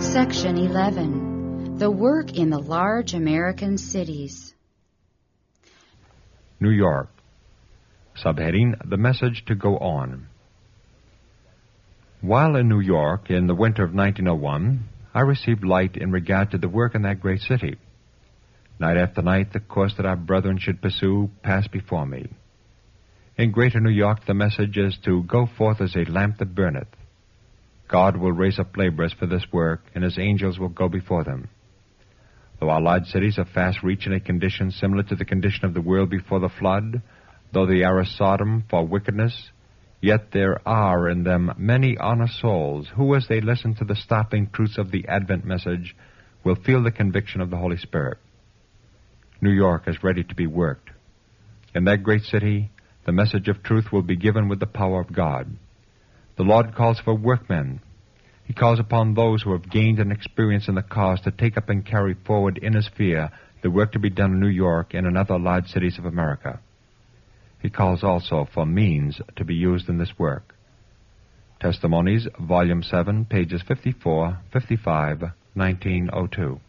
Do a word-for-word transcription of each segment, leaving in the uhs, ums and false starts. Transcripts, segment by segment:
Section eleven. The Work in the Large American Cities. New York. Subheading, The Message to Go On. While in New York in the winter of nineteen oh one, I received light in regard to the work in that great city. Night after night, the course that our brethren should pursue passed before me. In greater New York, the message is to go forth as a lamp that burneth. God will raise up laborers for this work, and his angels will go before them. Though our large cities are fast reaching a condition similar to the condition of the world before the flood, though they are a Sodom for wickedness, yet there are in them many honest souls who, as they listen to the startling truths of the Advent message, will feel the conviction of the Holy Spirit. New York is ready to be worked. In that great city, the message of truth will be given with the power of God. The Lord calls for workmen. He calls upon those who have gained an experience in the cause to take up and carry forward in his sphere the work to be done in New York and in other large cities of America. He calls also for means to be used in this work. Testimonies, Volume seven, pages fifty-four, fifty-five, nineteen oh two.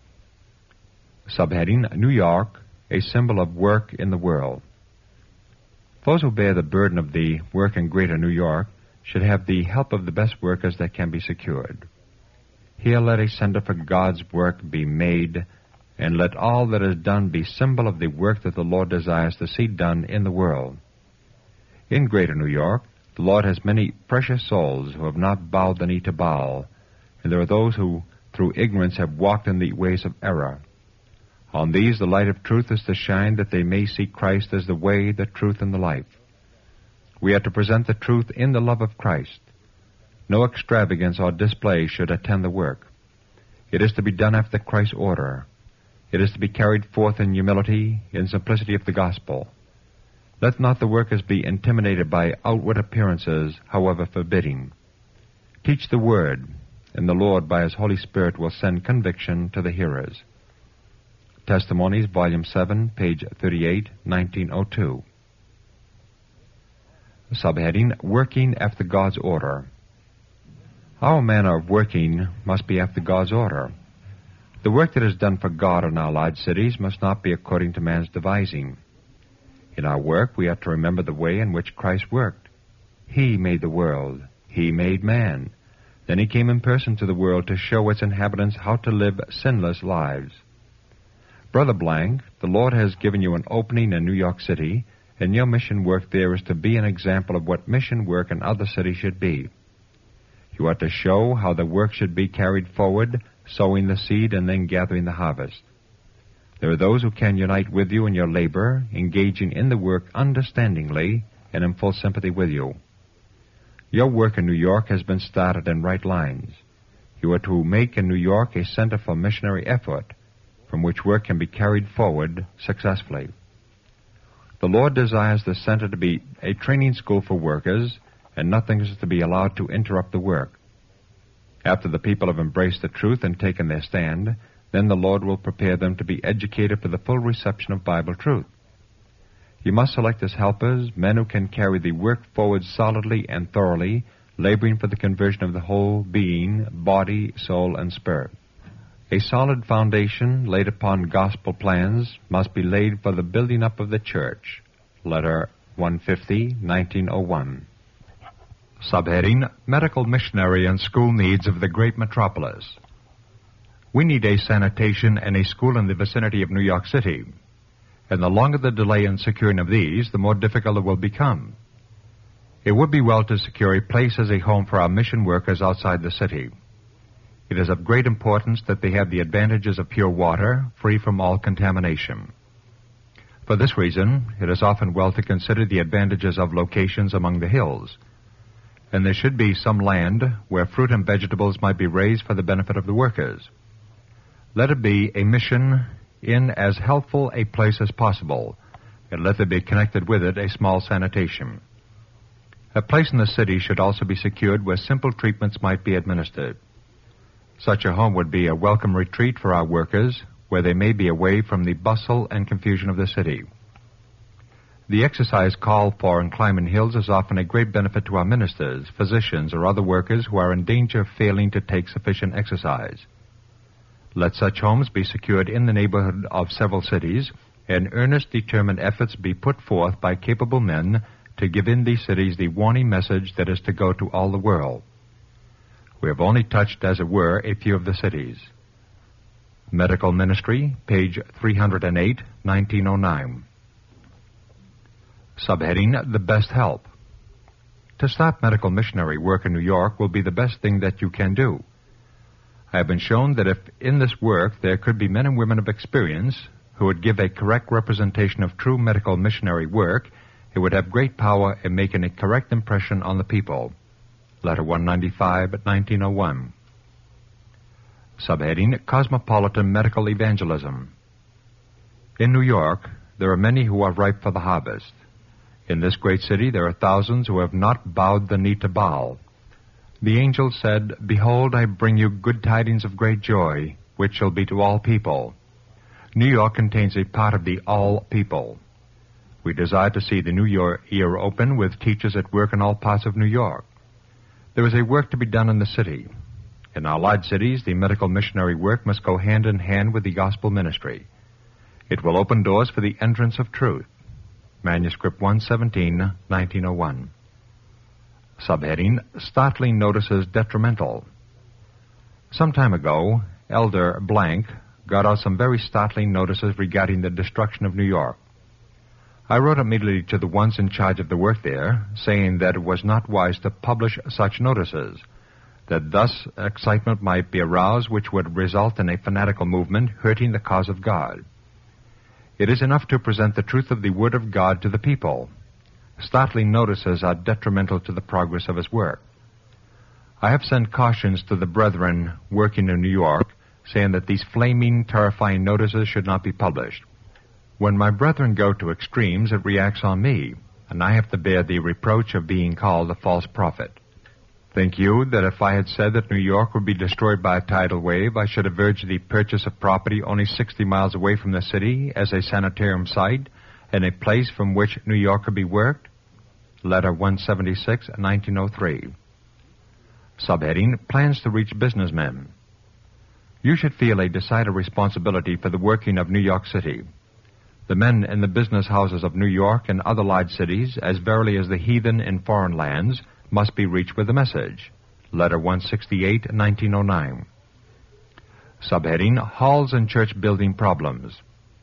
Subheading, New York, a symbol of work in the world. Those who bear the burden of the work in greater New York should have the help of the best workers that can be secured. Here let a center for God's work be made, and let all that is done be symbol of the work that the Lord desires to see done in the world. In greater New York, the Lord has many precious souls who have not bowed the knee to Baal, and there are those who, through ignorance, have walked in the ways of error. On these the light of truth is to shine, that they may see Christ as the way, the truth, and the life. We are to present the truth in the love of Christ. No extravagance or display should attend the work. It is to be done after Christ's order. It is to be carried forth in humility, in simplicity of the gospel. Let not the workers be intimidated by outward appearances, however forbidding. Teach the word, and the Lord by his Holy Spirit will send conviction to the hearers. Testimonies, Volume seven, page thirty-eight, nineteen oh two. Subheading, Working After God's Order. Our manner of working must be after God's order. The work that is done for God in our large cities must not be according to man's devising. In our work, we are to remember the way in which Christ worked. He made the world. He made man. Then he came in person to the world to show its inhabitants how to live sinless lives. Brother Blank, the Lord has given you an opening in New York City, and your mission work there is to be an example of what mission work in other cities should be. You are to show how the work should be carried forward, sowing the seed and then gathering the harvest. There are those who can unite with you in your labor, engaging in the work understandingly and in full sympathy with you. Your work in New York has been started in right lines. You are to make in New York a center for missionary effort, from which work can be carried forward successfully. The Lord desires the center to be a training school for workers, and nothing is to be allowed to interrupt the work. After the people have embraced the truth and taken their stand, then the Lord will prepare them to be educated for the full reception of Bible truth. You must select as helpers men who can carry the work forward solidly and thoroughly, laboring for the conversion of the whole being, body, soul, and spirit. A solid foundation laid upon gospel plans must be laid for the building up of the church. Letter one fifty, nineteen oh one. Subheading, Medical Missionary and School Needs of the Great Metropolis. We need a sanitation and a school in the vicinity of New York City, and the longer the delay in securing of these, the more difficult it will become. It would be well to secure a place as a home for our mission workers outside the city. It is of great importance that they have the advantages of pure water, free from all contamination. For this reason, it is often well to consider the advantages of locations among the hills, and there should be some land where fruit and vegetables might be raised for the benefit of the workers. Let it be a mission in as healthful a place as possible, and let there be connected with it a small sanitation. A place in the city should also be secured where simple treatments might be administered. Such a home would be a welcome retreat for our workers, where they may be away from the bustle and confusion of the city. The exercise called for in climbing hills is often a great benefit to our ministers, physicians, or other workers who are in danger of failing to take sufficient exercise. Let such homes be secured in the neighborhood of several cities, and earnest, determined efforts be put forth by capable men to give in these cities the warning message that is to go to all the world. We have only touched, as it were, a few of the cities. Medical Ministry, page three hundred eight, nineteen oh nine. Subheading, The Best Help. To start medical missionary work in New York will be the best thing that you can do. I have been shown that if in this work there could be men and women of experience who would give a correct representation of true medical missionary work, it would have great power in making a correct impression on the people. Letter one ninety-five, nineteen oh one. Subheading, Cosmopolitan Medical Evangelism. In New York, there are many who are ripe for the harvest. In this great city, there are thousands who have not bowed the knee to Baal. The angel said, Behold, I bring you good tidings of great joy, which shall be to all people. New York contains a part of the all people. We desire to see the new year open with teachers at work in all parts of New York. There is a work to be done in the city. In our large cities, the medical missionary work must go hand in hand with the gospel ministry. It will open doors for the entrance of truth. Manuscript one seventeen, nineteen oh one. Subheading, Startling Notices Detrimental. Some time ago, Elder Blank got out some very startling notices regarding the destruction of New York. I wrote immediately to the ones in charge of the work there, saying that it was not wise to publish such notices, that thus excitement might be aroused which would result in a fanatical movement hurting the cause of God. It is enough to present the truth of the Word of God to the people. Startling notices are detrimental to the progress of his work. I have sent cautions to the brethren working in New York, saying that these flaming, terrifying notices should not be published. When my brethren go to extremes, it reacts on me, and I have to bear the reproach of being called a false prophet. Think you that if I had said that New York would be destroyed by a tidal wave, I should have urged the purchase of property only sixty miles away from the city as a sanitarium site and a place from which New York could be worked? Letter one seventy-six, nineteen oh three. Subheading, Plans to Reach Businessmen. You should feel a decided responsibility for the working of New York City. The men in the business houses of New York and other large cities, as verily as the heathen in foreign lands, must be reached with a message. Letter one sixty-eight, nineteen oh nine. Subheading, Halls and Church Building Problems.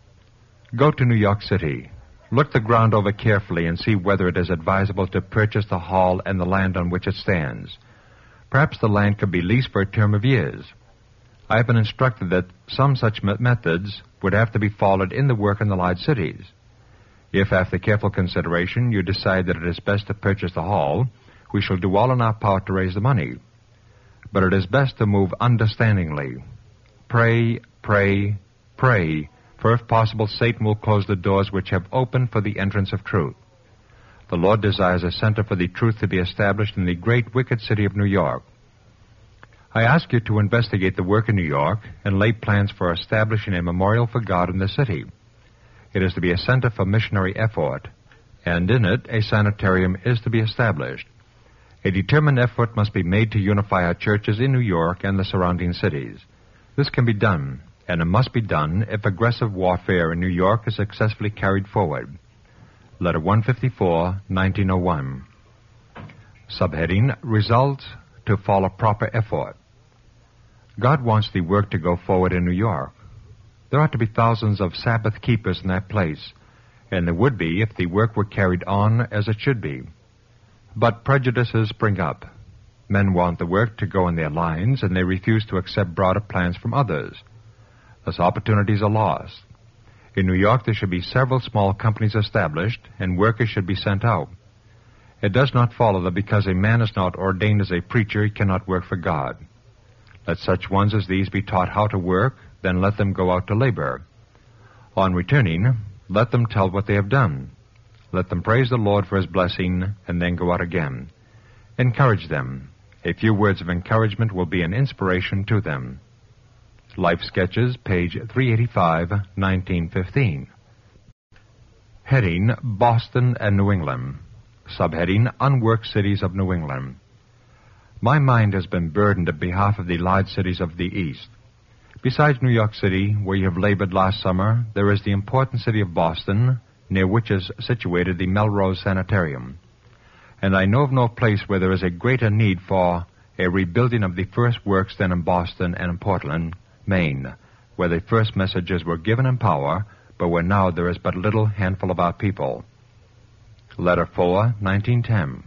Go to New York City. Look the ground over carefully and see whether it is advisable to purchase the hall and the land on which it stands. Perhaps the land could be leased for a term of years. I have been instructed that some such methods would have to be followed in the work in the large cities. If, after careful consideration, you decide that it is best to purchase the hall, we shall do all in our power to raise the money. But it is best to move understandingly. Pray, pray, pray, for if possible, Satan will close the doors which have opened for the entrance of truth. The Lord desires a center for the truth to be established in the great wicked city of New York. I ask you to investigate the work in New York and lay plans for establishing a memorial for God in the city. It is to be a center for missionary effort, and in it a sanitarium is to be established. A determined effort must be made to unify our churches in New York and the surrounding cities. This can be done, and it must be done if aggressive warfare in New York is successfully carried forward. Letter one fifty-four, nineteen oh one. Subheading, Results to follow proper effort. God wants the work to go forward in New York. There ought to be thousands of Sabbath keepers in that place, and there would be if the work were carried on as it should be. But prejudices spring up. Men want the work to go in their lines, and they refuse to accept broader plans from others. Thus opportunities are lost. In New York, there should be several small companies established, and workers should be sent out. It does not follow that because a man is not ordained as a preacher, he cannot work for God. Let such ones as these be taught how to work, then let them go out to labor. On returning, let them tell what they have done. Let them praise the Lord for his blessing, and then go out again. Encourage them. A few words of encouragement will be an inspiration to them. Life Sketches, page three eighty-five, nineteen fifteen. Heading, Boston and New England. Subheading, Unworked Cities of New England. My mind has been burdened on behalf of the large cities of the East. Besides New York City, where you have labored last summer, there is the important city of Boston, near which is situated the Melrose Sanitarium. And I know of no place where there is a greater need for a rebuilding of the first works than in Boston and in Portland, Maine, where the first messages were given in power, but where now there is but a little handful of our people. Letter four, nineteen ten.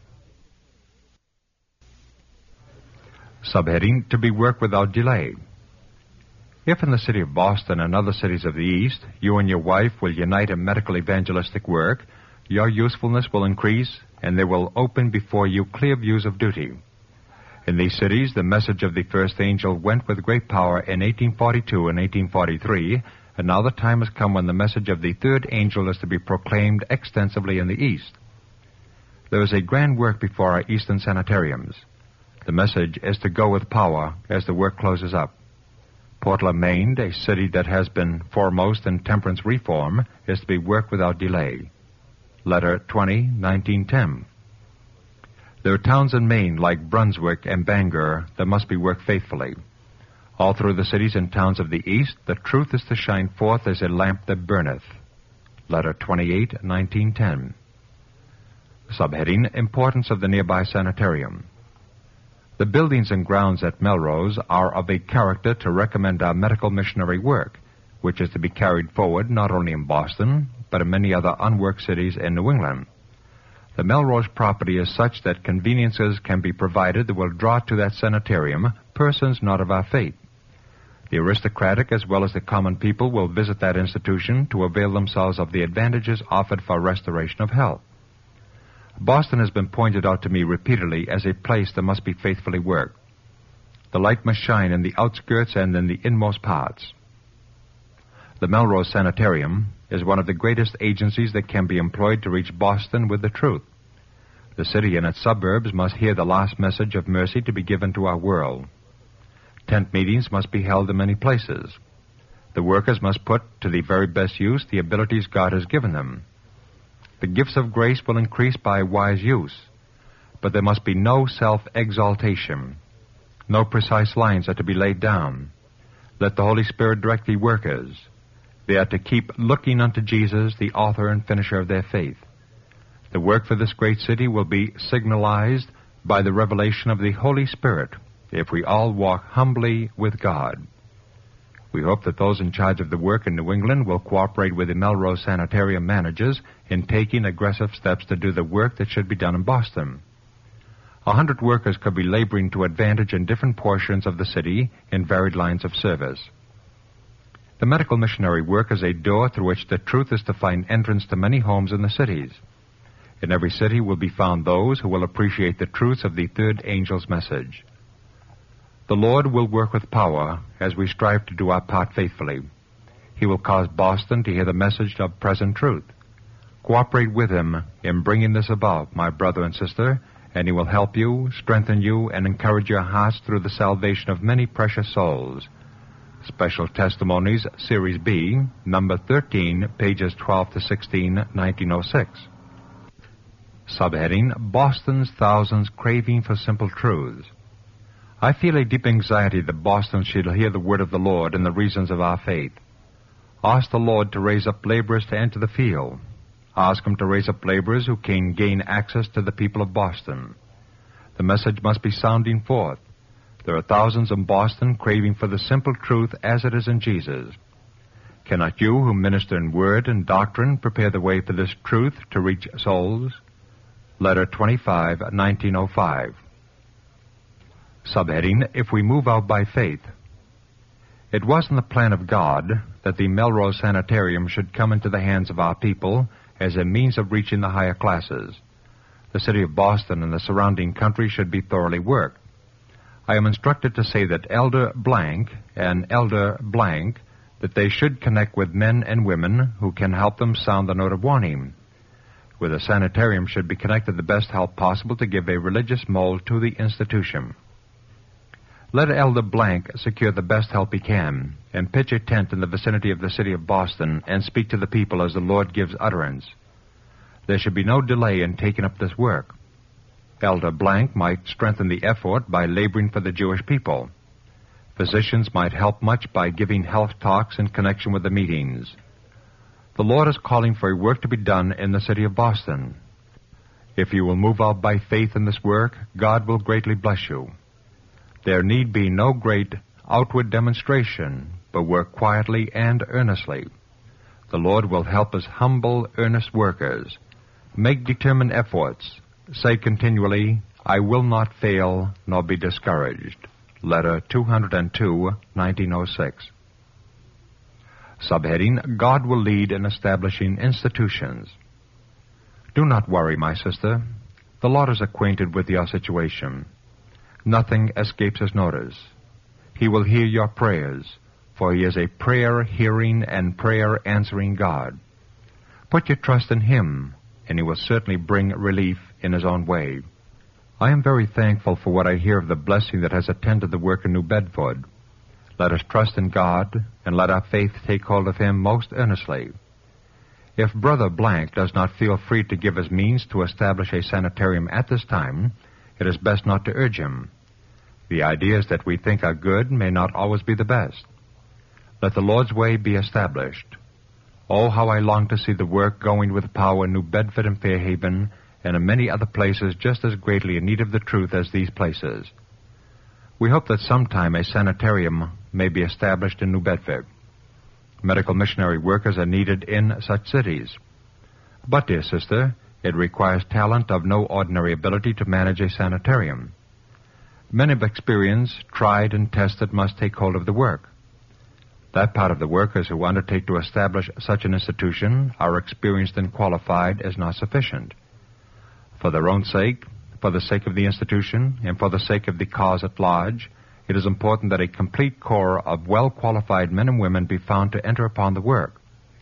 Subheading, To be worked without delay. If in the city of Boston and other cities of the East, you and your wife will unite in medical evangelistic work, your usefulness will increase, and there will open before you clear views of duty. In these cities, the message of the first angel went with great power in eighteen forty-two and eighteen forty-three, and now the time has come when the message of the third angel is to be proclaimed extensively in the East. There is a grand work before our Eastern sanitariums. The message is to go with power as the work closes up. Portland, Maine, a city that has been foremost in temperance reform, is to be worked without delay. Letter twenty, nineteen ten. There are towns in Maine like Brunswick and Bangor that must be worked faithfully. All through the cities and towns of the East, the truth is to shine forth as a lamp that burneth. Letter twenty-eight, nineteen ten. Subheading, Importance of the nearby sanitarium. The buildings and grounds at Melrose are of a character to recommend our medical missionary work, which is to be carried forward not only in Boston, but in many other unworked cities in New England. The Melrose property is such that conveniences can be provided that will draw to that sanitarium persons not of our faith. The aristocratic as well as the common people will visit that institution to avail themselves of the advantages offered for restoration of health. Boston has been pointed out to me repeatedly as a place that must be faithfully worked. The light must shine in the outskirts and in the inmost parts. The Melrose Sanitarium is one of the greatest agencies that can be employed to reach Boston with the truth. The city and its suburbs must hear the last message of mercy to be given to our world. Tent meetings must be held in many places. The workers must put to the very best use the abilities God has given them. The gifts of grace will increase by wise use, but there must be no self-exaltation. No precise lines are to be laid down. Let the Holy Spirit direct the workers. They are to keep looking unto Jesus, the author and finisher of their faith. The work for this great city will be signalized by the revelation of the Holy Spirit if we all walk humbly with God. We hope that those in charge of the work in New England will cooperate with the Melrose Sanitarium managers in taking aggressive steps to do the work that should be done in Boston. A hundred workers could be laboring to advantage in different portions of the city in varied lines of service. The medical missionary work is a door through which the truth is to find entrance to many homes in the cities. In every city will be found those who will appreciate the truths of the third angel's message. The Lord will work with power as we strive to do our part faithfully. He will cause Boston to hear the message of present truth. Cooperate with Him in bringing this about, my brother and sister, and He will help you, strengthen you, and encourage your hearts through the salvation of many precious souls. Special Testimonies, Series B, number thirteen, pages twelve to sixteen, nineteen oh six. Subheading, Boston's Thousands Craving for Simple Truths. I feel a deep anxiety that Boston shall hear the word of the Lord and the reasons of our faith. Ask the Lord to raise up laborers to enter the field. Ask Him to raise up laborers who can gain access to the people of Boston. The message must be sounding forth. There are thousands in Boston craving for the simple truth as it is in Jesus. Cannot you, who minister in word and doctrine, prepare the way for this truth to reach souls? Letter twenty-five, nineteen oh five. Subheading, If we move out by faith. It was in the plan of God that the Melrose Sanitarium should come into the hands of our people as a means of reaching the higher classes. The city of Boston and the surrounding country should be thoroughly worked. I am instructed to say that Elder Blank and Elder Blank, that they should connect with men and women who can help them sound the note of warning. With a sanitarium should be connected the best help possible to give a religious mold to the institution. Let Elder Blank secure the best help he can, and pitch a tent in the vicinity of the city of Boston and speak to the people as the Lord gives utterance. There should be no delay in taking up this work. Elder Blank might strengthen the effort by laboring for the Jewish people. Physicians might help much by giving health talks in connection with the meetings. The Lord is calling for a work to be done in the city of Boston. If you will move out by faith in this work, God will greatly bless you. There need be no great outward demonstration, but work quietly and earnestly. The Lord will help us humble, earnest workers. Make determined efforts. Say continually, I will not fail nor be discouraged. Letter two oh two, nineteen oh six. Subheading, God will lead in establishing institutions. Do not worry, my sister. The Lord is acquainted with your situation. Nothing escapes his notice. He will hear your prayers, for he is a prayer-hearing and prayer-answering God. Put your trust in him, and he will certainly bring relief in his own way. I am very thankful for what I hear of the blessing that has attended the work in New Bedford. Let us trust in God, and let our faith take hold of him most earnestly. If Brother Blank does not feel free to give his means to establish a sanitarium at this time, it is best not to urge him. The ideas that we think are good may not always be the best. Let the Lord's way be established. Oh, how I long to see the work going with power in New Bedford and Fairhaven, and in many other places just as greatly in need of the truth as these places. We hope that sometime a sanitarium may be established in New Bedford. Medical missionary workers are needed in such cities. But, dear sister, it requires talent of no ordinary ability to manage a sanitarium. Men of experience, tried and tested, must take hold of the work. That part of the workers who undertake to establish such an institution are experienced and qualified is not sufficient. For their own sake, for the sake of the institution, and for the sake of the cause at large, it is important that a complete corps of well-qualified men and women be found to enter upon the work.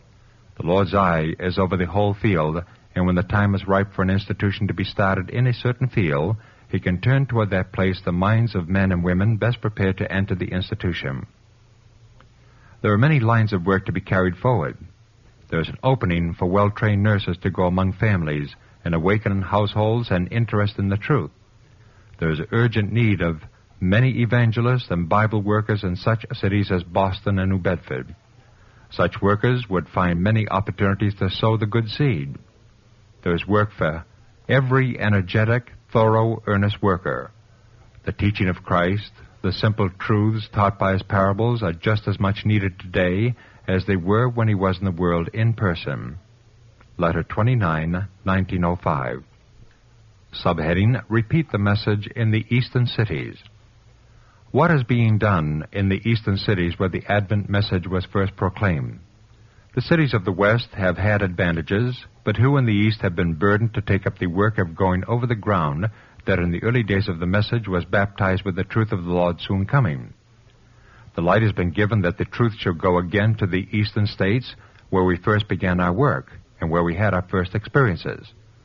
The Lord's eye is over the whole field, and when the time is ripe for an institution to be started in a certain field, he can turn toward that place the minds of men and women best prepared to enter the institution. There are many lines of work to be carried forward. There is an opening for well-trained nurses to go among families and awaken households and interest in the truth. There is urgent need of many evangelists and Bible workers in such cities as Boston and New Bedford. Such workers would find many opportunities to sow the good seed. There is work for every energetic, thorough, earnest worker. The teaching of Christ, the simple truths taught by his parables are just as much needed today as they were when he was in the world in person. Letter twenty-nine, nineteen oh five. Subheading, Repeat the Message in the Eastern Cities. What is being done in the eastern cities where the Advent message was first proclaimed? The cities of the West have had advantages, but who in the East have been burdened to take up the work of going over the ground that in the early days of the message was baptized with the truth of the Lord's soon coming? The light has been given that the truth shall go again to the eastern states where we first began our work and where we had our first experiences.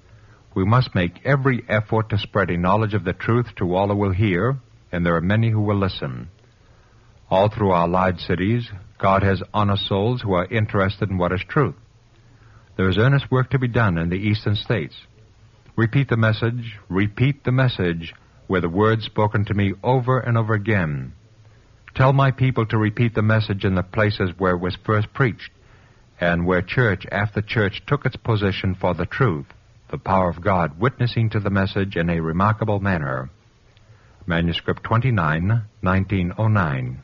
We must make every effort to spread a knowledge of the truth to all who will hear, and there are many who will listen. All through our large cities, God has honest souls who are interested in what is truth. There is earnest work to be done in the eastern states. Repeat the message, repeat the message, were the words spoken to me over and over again. Tell my people to repeat the message in the places where it was first preached, and where church after church took its position for the truth, the power of God witnessing to the message in a remarkable manner. Manuscript twenty-nine, nineteen oh nine.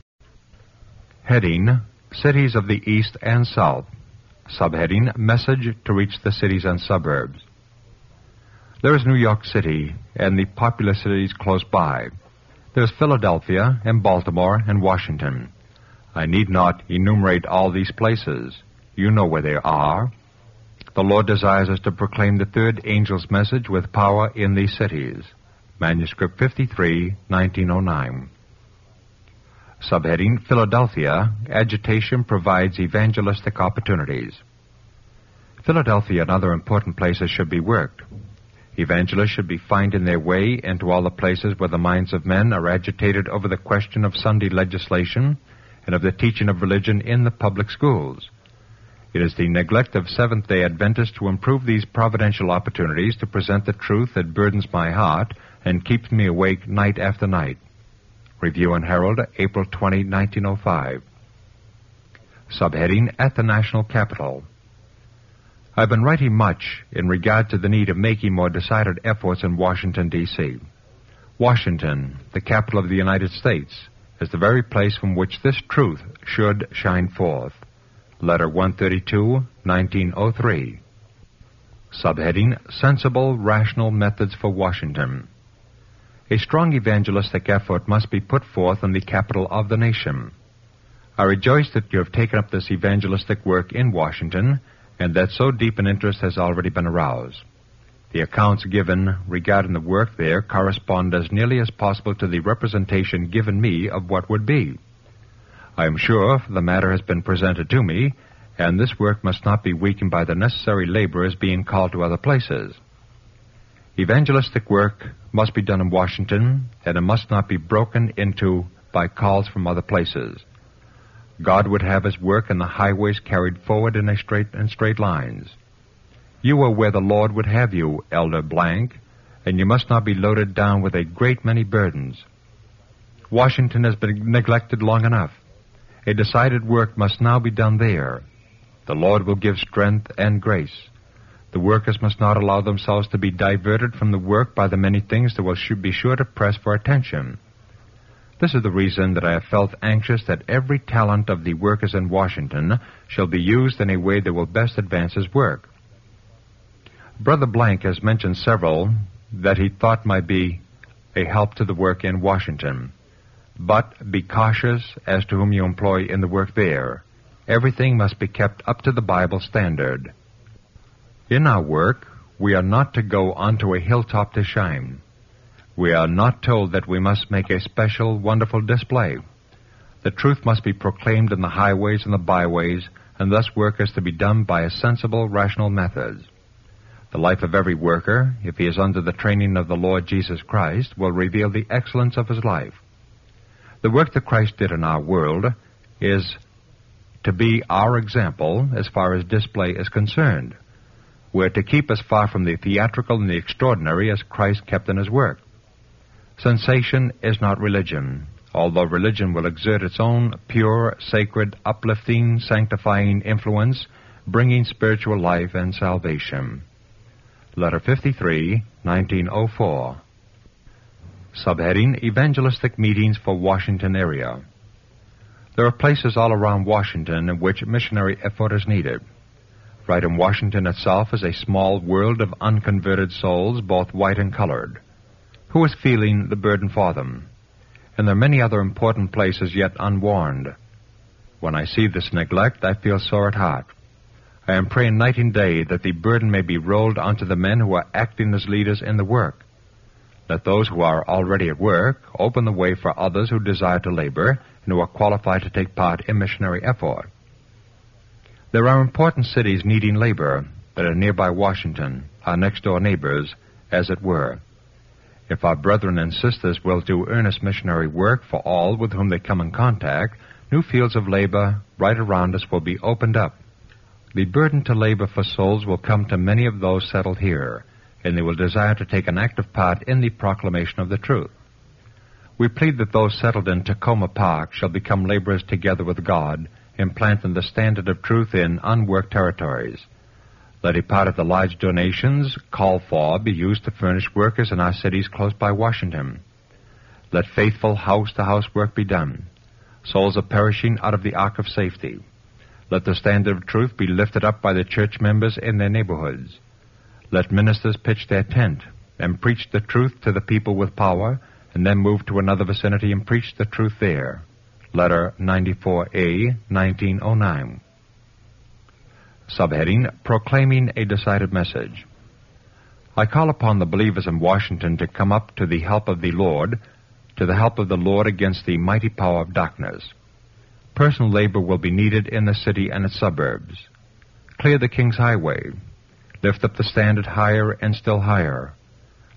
Heading, Cities of the East and South. Subheading, Message to Reach the Cities and Suburbs. There is New York City and the popular cities close by. There is Philadelphia and Baltimore and Washington. I need not enumerate all these places. You know where they are. The Lord desires us to proclaim the third angel's message with power in these cities. Manuscript fifty-three, nineteen oh nine. Subheading, Philadelphia, Agitation Provides Evangelistic Opportunities. Philadelphia and other important places should be worked. Evangelists should be finding their way into all the places where the minds of men are agitated over the question of Sunday legislation and of the teaching of religion in the public schools. It is the neglect of Seventh-day Adventists to improve these providential opportunities to present the truth that burdens my heart and keeps me awake night after night. Review and Herald, April twentieth, nineteen oh five. Subheading, At the National Capitol. I've been writing much in regard to the need of making more decided efforts in Washington, D C Washington, the capital of the United States, is the very place from which this truth should shine forth. Letter one thirty-two, nineteen oh three. Subheading, Sensible, Rational Methods for Washington. A strong evangelistic effort must be put forth in the capital of the nation. I rejoice that you have taken up this evangelistic work in Washington, and that so deep an interest has already been aroused. The accounts given regarding the work there correspond as nearly as possible to the representation given me of what would be. I am sure the matter has been presented to me, and this work must not be weakened by the necessary laborers being called to other places. Evangelistic work must be done in Washington, and it must not be broken into by calls from other places. God would have his work in the highways carried forward in a straight in straight lines. You are where the Lord would have you, Elder Blank, and you must not be loaded down with a great many burdens. Washington has been neglected long enough. A decided work must now be done there. The Lord will give strength and grace. The workers must not allow themselves to be diverted from the work by the many things that will be sure to press for attention. This is the reason that I have felt anxious that every talent of the workers in Washington shall be used in a way that will best advance his work. Brother Blank has mentioned several that he thought might be a help to the work in Washington. But be cautious as to whom you employ in the work there. Everything must be kept up to the Bible standard. In our work, we are not to go onto a hilltop to shine. We are not told that we must make a special, wonderful display. The truth must be proclaimed in the highways and the byways, and thus work is to be done by a sensible, rational methods. The life of every worker, if he is under the training of the Lord Jesus Christ, will reveal the excellence of his life. The work that Christ did in our world is to be our example as far as display is concerned. We're to keep as far from the theatrical and the extraordinary as Christ kept in his work. Sensation is not religion, although religion will exert its own pure, sacred, uplifting, sanctifying influence, bringing spiritual life and salvation. Letter fifty-three, nineteen oh four. Subheading, Evangelistic Meetings for Washington Area. There are places all around Washington in which missionary effort is needed. Right in Washington itself is a small world of unconverted souls, both white and colored. Who is feeling the burden for them? And there are many other important places yet unwarned. When I see this neglect, I feel sore at heart. I am praying night and day that the burden may be rolled onto the men who are acting as leaders in the work. Let those who are already at work open the way for others who desire to labor and who are qualified to take part in missionary effort. There are important cities needing labor that are nearby Washington, our next-door neighbors, as it were. If our brethren and sisters will do earnest missionary work for all with whom they come in contact, new fields of labor right around us will be opened up. The burden to labor for souls will come to many of those settled here, and they will desire to take an active part in the proclamation of the truth. We plead that those settled in Tacoma Park shall become laborers together with God in planting the standard of truth in unworked territories. Let a part of the large donations called for be used to furnish workers in our cities close by Washington. Let faithful house-to-house work be done. Souls are perishing out of the ark of safety. Let the standard of truth be lifted up by the church members in their neighborhoods. Let ministers pitch their tent and preach the truth to the people with power, and then move to another vicinity and preach the truth there. Letter ninety-four A, nineteen oh nine. Subheading, Proclaiming a Decided Message. I call upon the believers in Washington to come up to the help of the Lord, to the help of the Lord against the mighty power of darkness. Personal labor will be needed in the city and its suburbs. Clear the King's Highway. Lift up the standard higher and still higher.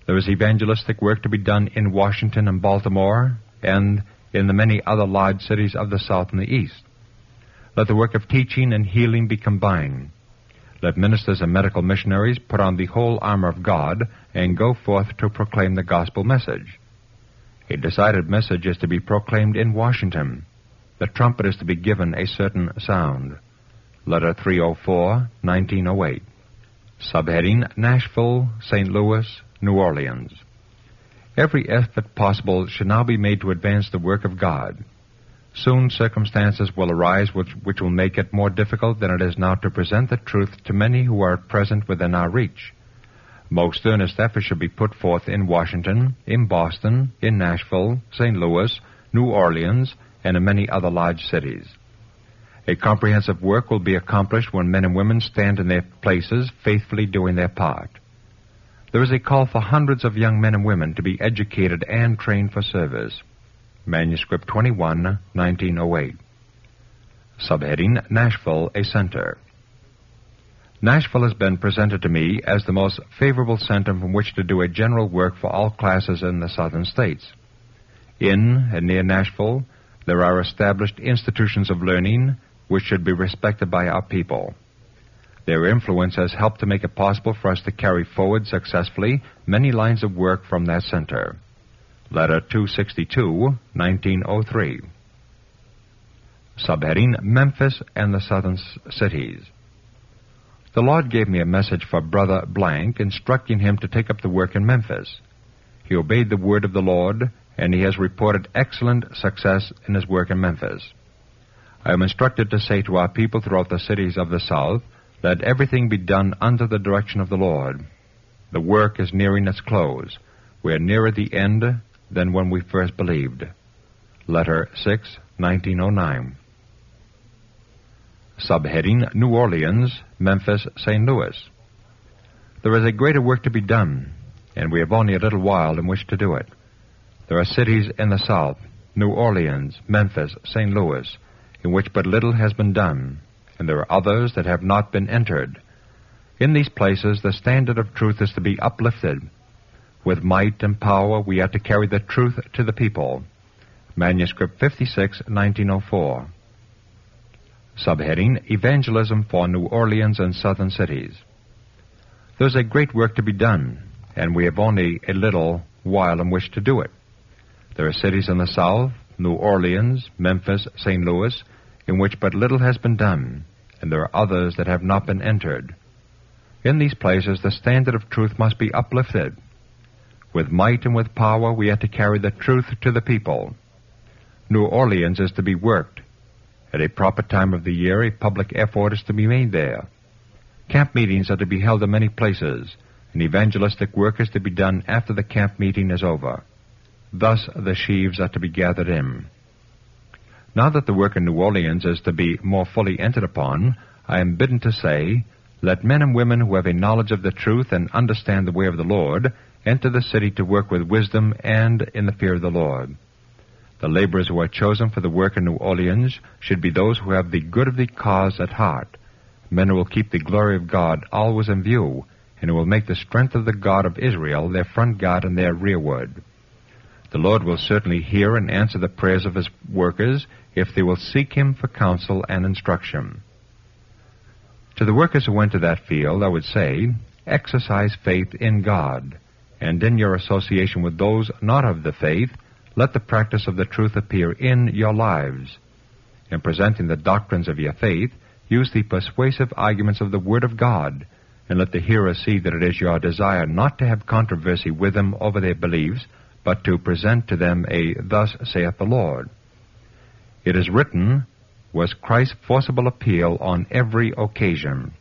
There is evangelistic work to be done in Washington and Baltimore and in the many other large cities of the South and the East. Let the work of teaching and healing be combined. Let ministers and medical missionaries put on the whole armor of God and go forth to proclaim the gospel message. A decided message is to be proclaimed in Washington. The trumpet is to be given a certain sound. Letter three oh four, nineteen oh eight. Subheading, Nashville, Saint Louis, New Orleans. Every effort possible should now be made to advance the work of God. Soon circumstances will arise which, which will make it more difficult than it is now to present the truth to many who are at present within our reach. Most earnest effort should be put forth in Washington, in Boston, in Nashville, Saint Louis, New Orleans, and in many other large cities. A comprehensive work will be accomplished when men and women stand in their places, faithfully doing their part. There is a call for hundreds of young men and women to be educated and trained for service. Manuscript twenty-one, nineteen oh eight. Subheading, Nashville, a center. Nashville has been presented to me as the most favorable center from which to do a general work for all classes in the southern states. In and near Nashville, there are established institutions of learning which should be respected by our people. Their influence has helped to make it possible for us to carry forward successfully many lines of work from that center. Letter two sixty-two, nineteen oh three. Subheading, Memphis and the Southern Cities. The Lord gave me a message for Brother Blank, instructing him to take up the work in Memphis. He obeyed the word of the Lord, and he has reported excellent success in his work in Memphis. I am instructed to say to our people throughout the cities of the South, let everything be done under the direction of the Lord. The work is nearing its close. We are nearer the end than when we first believed. Letter six, nineteen oh nine. Subheading, New Orleans, Memphis, Saint Louis. There is a greater work to be done, and we have only a little while in which to do it. There are cities in the South, New Orleans, Memphis, Saint Louis, in which but little has been done, and there are others that have not been entered. In these places, the standard of truth is to be uplifted. With might and power, we are to carry the truth to the people. Manuscript fifty-six, nineteen oh four. Subheading, Evangelism for New Orleans and Southern Cities. There's a great work to be done, and we have only a little while in which to do it. There are cities in the South, New Orleans, Memphis, Saint Louis, in which but little has been done, and there are others that have not been entered. In these places, the standard of truth must be uplifted. With might and with power, we are to carry the truth to the people. New Orleans is to be worked. At a proper time of the year, a public effort is to be made there. Camp meetings are to be held in many places, and evangelistic work is to be done after the camp meeting is over. Thus the sheaves are to be gathered in. Now that the work in New Orleans is to be more fully entered upon, I am bidden to say, let men and women who have a knowledge of the truth and understand the way of the Lord enter the city to work with wisdom and in the fear of the Lord. The laborers who are chosen for the work in New Orleans should be those who have the good of the cause at heart, men who will keep the glory of God always in view, and who will make the strength of the God of Israel their front guard and their rearward. The Lord will certainly hear and answer the prayers of his workers if they will seek him for counsel and instruction. To the workers who went to that field, I would say, exercise faith in God, and in your association with those not of the faith, let the practice of the truth appear in your lives. In presenting the doctrines of your faith, use the persuasive arguments of the Word of God, and let the hearer see that it is your desire not to have controversy with them over their beliefs, but to present to them a thus saith the Lord. It is written, was Christ's forcible appeal on every occasion.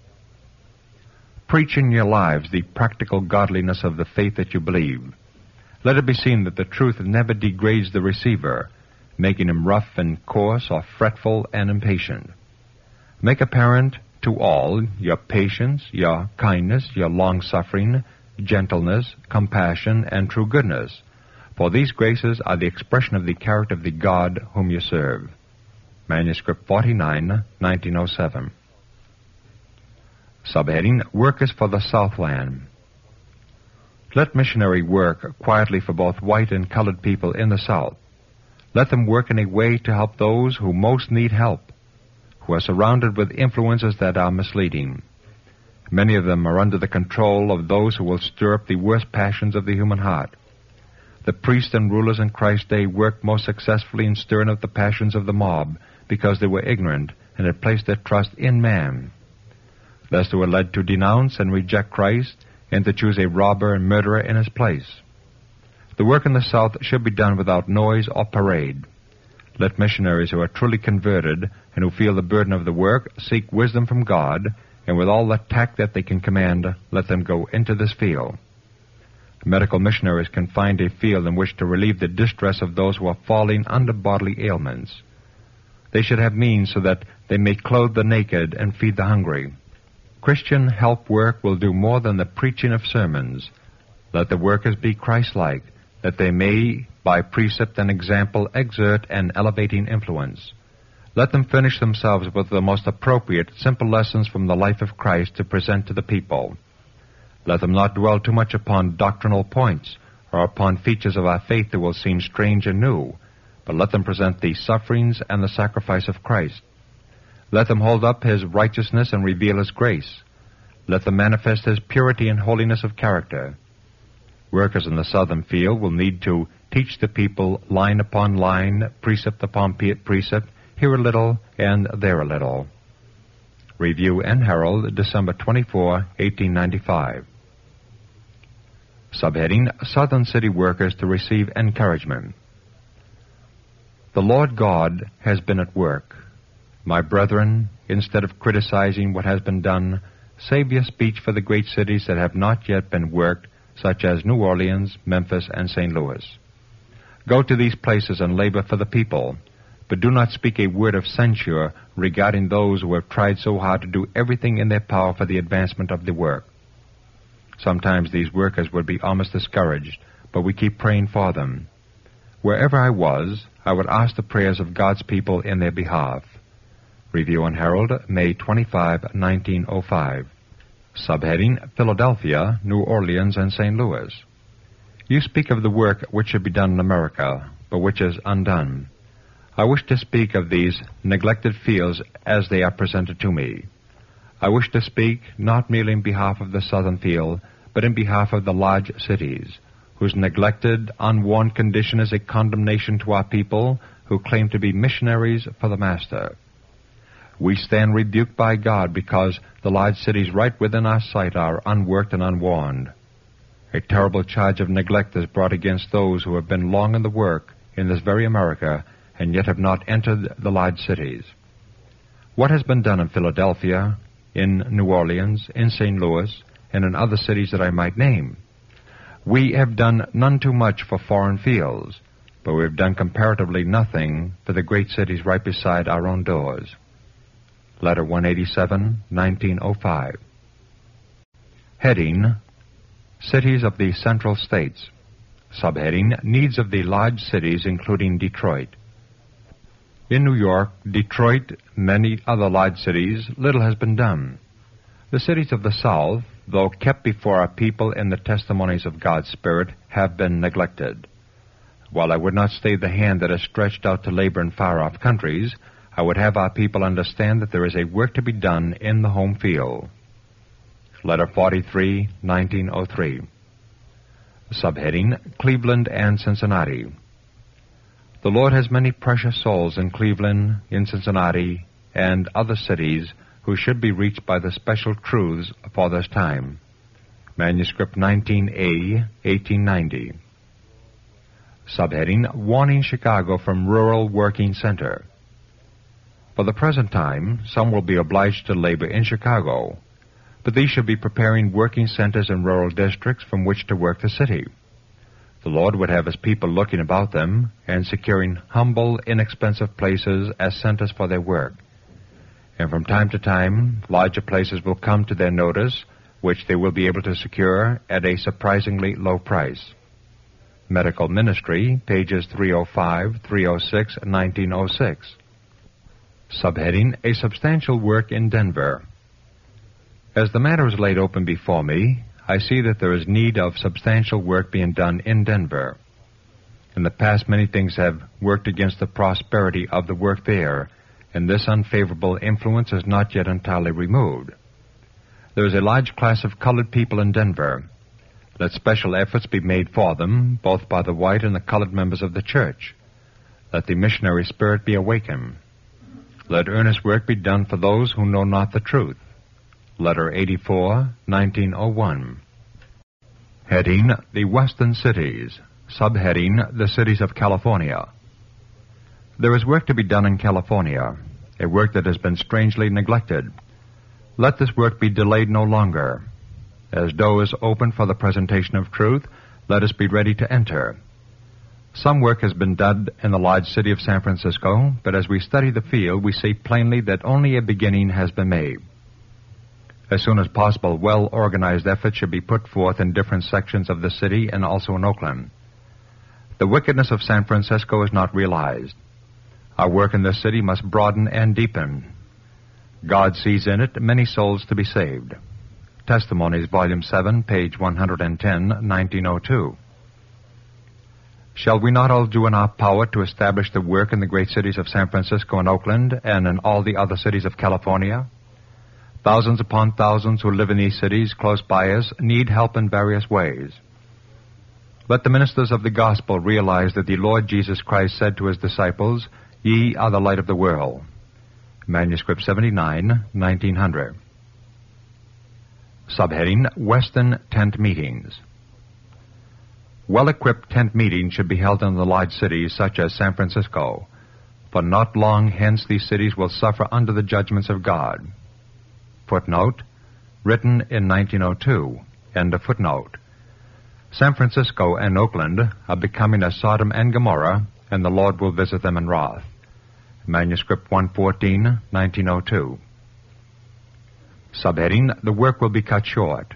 Preach in your lives the practical godliness of the faith that you believe. Let it be seen that the truth never degrades the receiver, making him rough and coarse or fretful and impatient. Make apparent to all your patience, your kindness, your long-suffering, gentleness, compassion, and true goodness, for these graces are the expression of the character of the God whom you serve. Manuscript forty-nine, nineteen oh seven. Subheading, Workers for the Southland. Let missionary work quietly for both white and colored people in the South. Let them work in a way to help those who most need help, who are surrounded with influences that are misleading. Many of them are under the control of those who will stir up the worst passions of the human heart. The priests and rulers in Christ's day worked most successfully in stirring up the passions of the mob because they were ignorant and had placed their trust in man. Thus they were led to denounce and reject Christ and to choose a robber and murderer in his place. The work in the South should be done without noise or parade. Let missionaries who are truly converted and who feel the burden of the work seek wisdom from God, and with all the tact that they can command, let them go into this field. Medical missionaries can find a field in which to relieve the distress of those who are falling under bodily ailments. They should have means so that they may clothe the naked and feed the hungry. Christian help work will do more than the preaching of sermons. Let the workers be Christ-like, that they may, by precept and example, exert an elevating influence. Let them furnish themselves with the most appropriate, simple lessons from the life of Christ to present to the people. Let them not dwell too much upon doctrinal points or upon features of our faith that will seem strange and new, but let them present the sufferings and the sacrifice of Christ. Let them hold up His righteousness and reveal His grace. Let them manifest His purity and holiness of character. Workers in the southern field will need to teach the people line upon line, precept upon precept, here a little and there a little. Review and Herald, December twenty-fourth, eighteen ninety-five. Subheading, Southern City Workers to Receive Encouragement. The Lord God has been at work. My brethren, instead of criticizing what has been done, save your speech for the great cities that have not yet been worked, such as New Orleans, Memphis, and Saint Louis. Go to these places and labor for the people, but do not speak a word of censure regarding those who have tried so hard to do everything in their power for the advancement of the work. Sometimes these workers would be almost discouraged, but we keep praying for them. Wherever I was, I would ask the prayers of God's people in their behalf. Review and Herald, May twenty-fifth, nineteen oh five. Subheading, Philadelphia, New Orleans, and Saint Louis. You speak of the work which should be done in America, but which is undone. I wish to speak of these neglected fields as they are presented to me. I wish to speak not merely in behalf of the southern field, but in behalf of the large cities, whose neglected, unwarned condition is a condemnation to our people who claim to be missionaries for the Master. We stand rebuked by God because the large cities right within our sight are unworked and unwarned. A terrible charge of neglect is brought against those who have been long in the work in this very America and yet have not entered the large cities. What has been done in Philadelphia, in New Orleans, in Saint Louis, and in other cities that I might name? We have done none too much for foreign fields, but we have done comparatively nothing for the great cities right beside our own doors. Letter one eighty-seven, nineteen oh five. Heading, Cities of the Central States. Subheading, Needs of the Large Cities, including Detroit. In New York, Detroit, many other large cities, little has been done. The cities of the South, though kept before our people in the testimonies of God's Spirit, have been neglected. While I would not stay the hand that is stretched out to labor in far-off countries, I would have our people understand that there is a work to be done in the home field. Letter forty-three, nineteen oh three. Subheading, Cleveland and Cincinnati. The Lord has many precious souls in Cleveland, in Cincinnati, and other cities who should be reached by the special truths for this time. Manuscript nineteen A, eighteen ninety. Subheading, Warning Chicago from Rural Working Center. For the present time, some will be obliged to labor in Chicago, but these should be preparing working centers in rural districts from which to work the city. The Lord would have His people looking about them and securing humble, inexpensive places as centers for their work. And from time to time, larger places will come to their notice, which they will be able to secure at a surprisingly low price. Medical Ministry, pages three oh five, three oh six, nineteen oh six. Subheading, A Substantial Work in Denver. As the matter is laid open before me, I see that there is need of substantial work being done in Denver. In the past, many things have worked against the prosperity of the work there, and this unfavorable influence is not yet entirely removed. There is a large class of colored people in Denver. Let special efforts be made for them, both by the white and the colored members of the church. Let the missionary spirit be awakened. Let earnest work be done for those who know not the truth. Letter eighty-four, nineteen oh one. Heading, The Western Cities. Subheading, The Cities of California. There is work to be done in California, a work that has been strangely neglected. Let this work be delayed no longer. As door is open for the presentation of truth, let us be ready to enter. Some work has been done in the large city of San Francisco, but as we study the field, we see plainly that only a beginning has been made. As soon as possible, well-organized efforts should be put forth in different sections of the city and also in Oakland. The wickedness of San Francisco is not realized. Our work in this city must broaden and deepen. God sees in it many souls to be saved. Testimonies, Volume seven, page one hundred ten, nineteen oh two. Shall we not all do in our power to establish the work in the great cities of San Francisco and Oakland and in all the other cities of California? Thousands upon thousands who live in these cities close by us need help in various ways. Let the ministers of the gospel realize that the Lord Jesus Christ said to his disciples, "Ye are the light of the world." Manuscript seventy-nine, nineteen hundred. Subheading, Western Tent Meetings. Well-equipped tent meetings should be held in the large cities such as San Francisco, for not long hence these cities will suffer under the judgments of God. Footnote, written in nineteen oh two, end of footnote. San Francisco and Oakland are becoming as Sodom and Gomorrah, and the Lord will visit them in wrath. Manuscript one fourteen, nineteen oh two. Subheading, The Work Will Be Cut Short.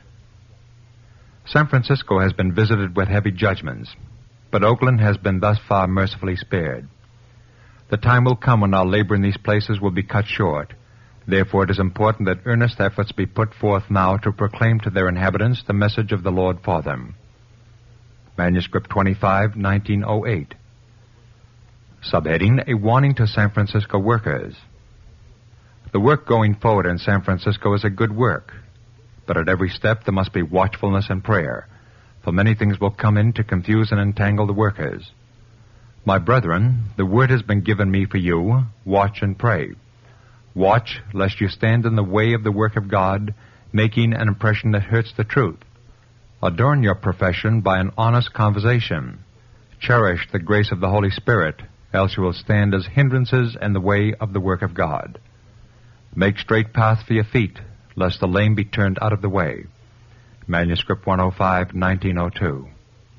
San Francisco has been visited with heavy judgments, but Oakland has been thus far mercifully spared. The time will come when our labor in these places will be cut short. Therefore it is important that earnest efforts be put forth now to proclaim to their inhabitants the message of the Lord for them. Manuscript twenty-five, nineteen oh eight. Subheading, A Warning to San Francisco Workers. The work going forward in San Francisco is a good work, but at every step there must be watchfulness and prayer, for many things will come in to confuse and entangle the workers. My brethren, the word has been given me for you, watch and pray. Watch, lest you stand in the way of the work of God, making an impression that hurts the truth. Adorn your profession by an honest conversation. Cherish the grace of the Holy Spirit, else you will stand as hindrances in the way of the work of God. Make straight paths for your feet, lest the lame be turned out of the way. Manuscript one oh five, nineteen oh two.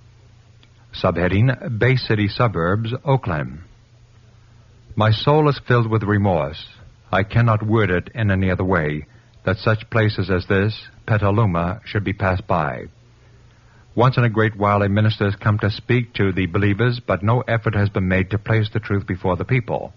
Subheading, Bay City Suburbs, Oakland. My soul is filled with remorse. I cannot word it in any other way, that such places as this, Petaluma, should be passed by. Once in a great while a minister has come to speak to the believers, but no effort has been made to place the truth before the people.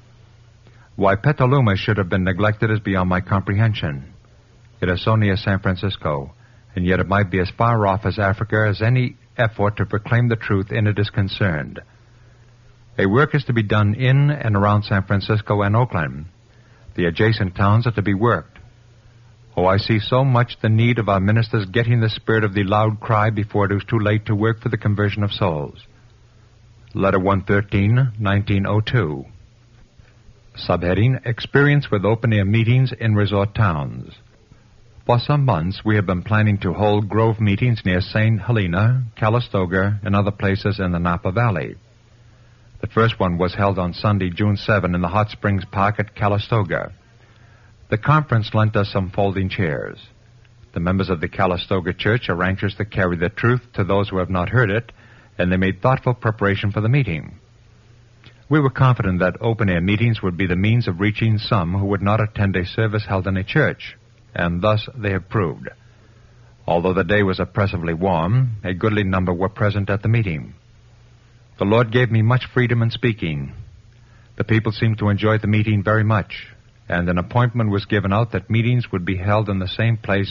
Why Petaluma should have been neglected is beyond my comprehension. It is so near San Francisco, and yet it might be as far off as Africa as any effort to proclaim the truth in it is concerned. A work is to be done in and around San Francisco and Oakland. The adjacent towns are to be worked. Oh, I see so much the need of our ministers getting the spirit of the loud cry before it is too late to work for the conversion of souls. Letter one thirteen, nineteen oh two. Subheading, Experience with open-air meetings in resort towns. For some months, we have been planning to hold grove meetings near Saint Helena, Calistoga, and other places in the Napa Valley. The first one was held on Sunday, June seventh, in the Hot Springs Park at Calistoga. The conference lent us some folding chairs. The members of the Calistoga Church are anxious to carry the truth to those who have not heard it, and they made thoughtful preparation for the meeting. We were confident that open-air meetings would be the means of reaching some who would not attend a service held in a church, and thus they have proved. Although the day was oppressively warm, a goodly number were present at the meeting. The Lord gave me much freedom in speaking. The people seemed to enjoy the meeting very much, and an appointment was given out that meetings would be held in the same place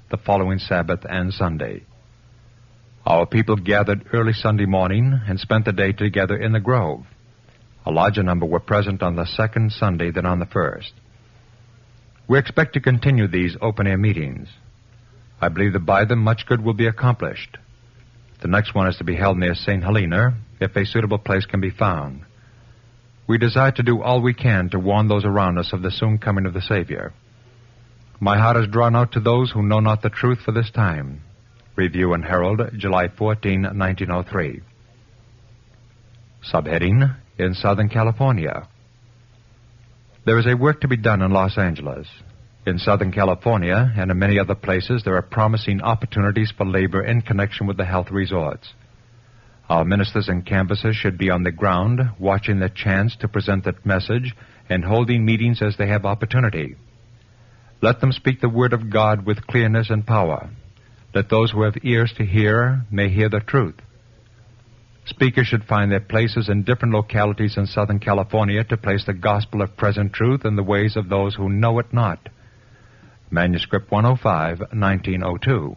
the following Sabbath and Sunday. Our people gathered early Sunday morning and spent the day together in the grove. A larger number were present on the second Sunday than on the first. We expect to continue these open-air meetings. I believe that by them much good will be accomplished. The next one is to be held near Saint Helena, if a suitable place can be found. We desire to do all we can to warn those around us of the soon coming of the Savior. My heart is drawn out to those who know not the truth for this time. Review and Herald, July fourteenth, nineteen oh three. Subheading, in Southern California. There is a work to be done in Los Angeles. In Southern California and in many other places, there are promising opportunities for labor in connection with the health resorts. Our ministers and canvassers should be on the ground, watching the chance to present that message and holding meetings as they have opportunity. Let them speak the word of God with clearness and power. Let those who have ears to hear may hear the truth. Speakers should find their places in different localities in Southern California to place the gospel of present truth in the ways of those who know it not. Manuscript one oh five, nineteen oh two.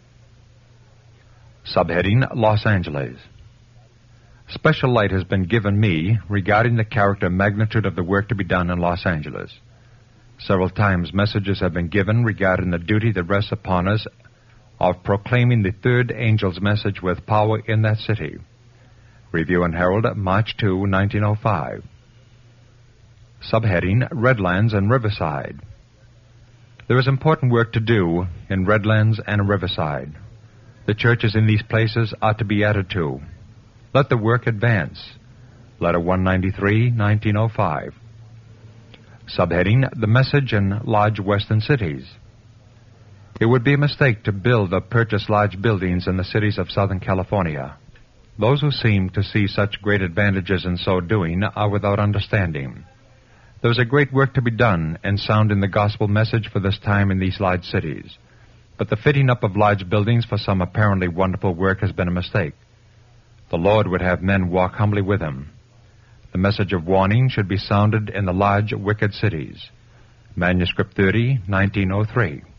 Subheading, Los Angeles. Special light has been given me regarding the character and magnitude of the work to be done in Los Angeles. Several times messages have been given regarding the duty that rests upon us of proclaiming the third angel's message with power in that city. Review and Herald, March second, nineteen oh five. Subheading, Redlands and Riverside. There is important work to do in Redlands and Riverside. The churches in these places are to be added to. Let the work advance. Letter one ninety-three, nineteen oh five. Subheading, The Message in Large Western Cities. It would be a mistake to build or purchase large buildings in the cities of Southern California. Those who seem to see such great advantages in so doing are without understanding. There is a great work to be done in sounding the gospel message for this time in these large cities. But the fitting up of large buildings for some apparently wonderful work has been a mistake. The Lord would have men walk humbly with him. The message of warning should be sounded in the large, wicked cities. Manuscript thirty, nineteen oh three.